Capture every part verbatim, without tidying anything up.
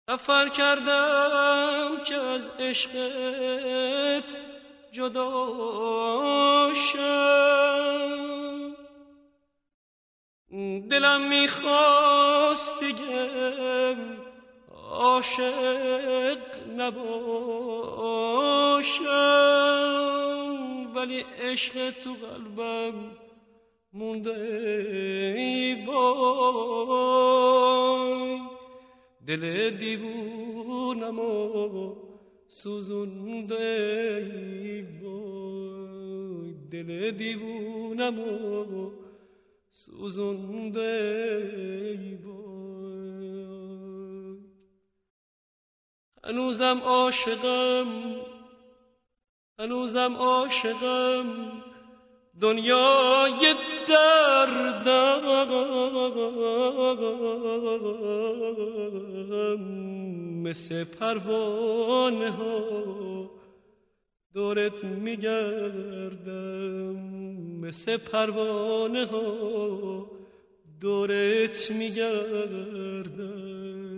سفر کردم که از عشقت جدا شم، دلم میخواست دیگه عاشق نباشم، ولی عشق تو قلبم مونده ای وای، دل دیوونم و سوزونده ای وای، دل دیوونم و سوزونده ای وای. هنوزم عاشقم، هنوزم عاشقم، دنیای دردم، مثل پروانه ها دورت میگردم، مثل پروانه ها دورت میگردم.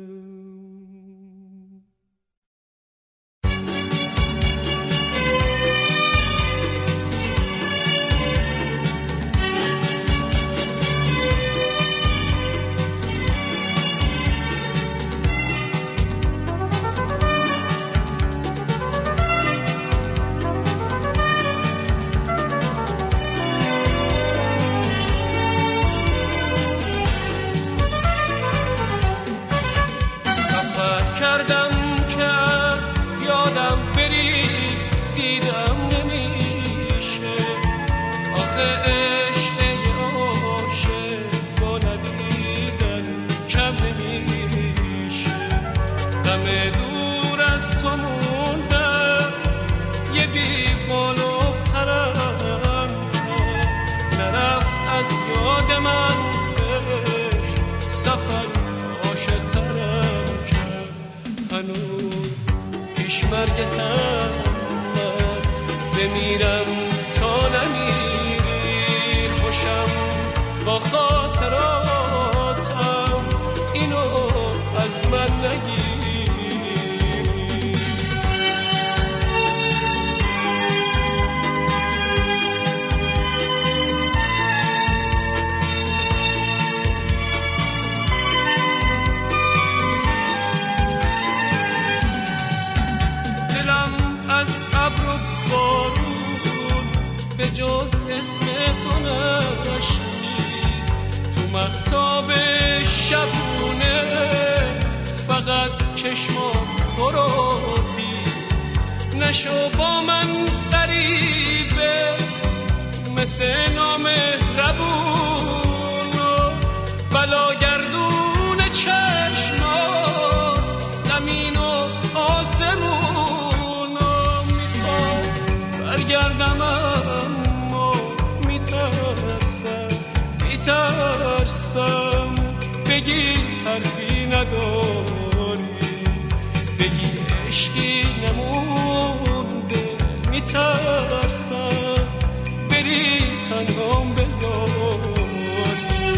مرگتم من بمیرم تا نمیری، خوشم با خاطراتم، اینو از من نگیری. به جز اسم تو نشنید تو مهتاب شبونه، فقط چشمام تو رو دید. نشو با من غریبه مثل نامهربون و بلاگردون چشمات، زمین و آسمون و میخوام برگردم اما میترسم، میترسم بگی حرفی نداری، بگی عشقی نمونده، میترسم بری تنهام بذاری.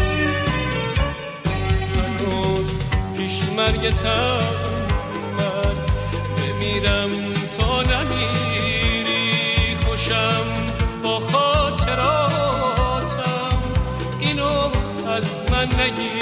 هنوز پیش مرگتم من بمیرم تا نمیری، خوشم با خاطراتم، اینو از من نگیری.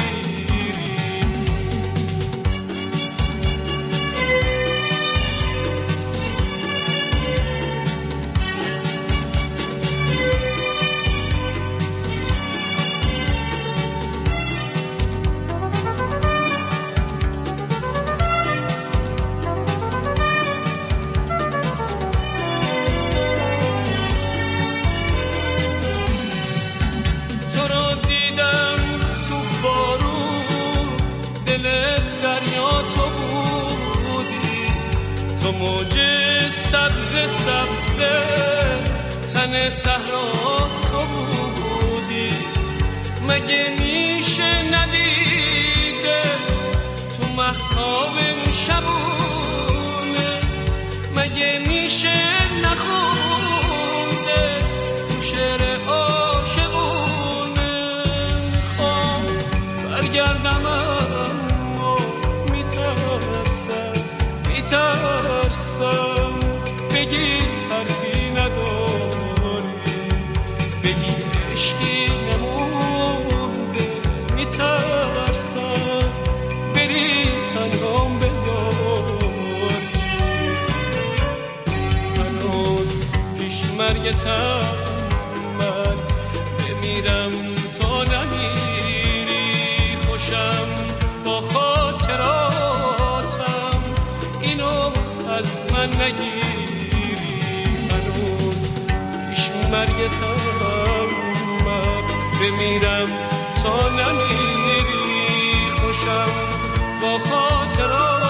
موج سبز سبز تن صحرا تو بودی، مگه میشه ندیده تو مهتاب شبونه، مگه میشه نخونده تو شعر عاشقونه. میخوام برگردم اما میترسم مرگتم من بمیرم تا نمیری خوشم با خاطراتم اینو از من نگیری هنوز پیش مرگتم من بمیرم تا نمیری خوشم با خاطراتم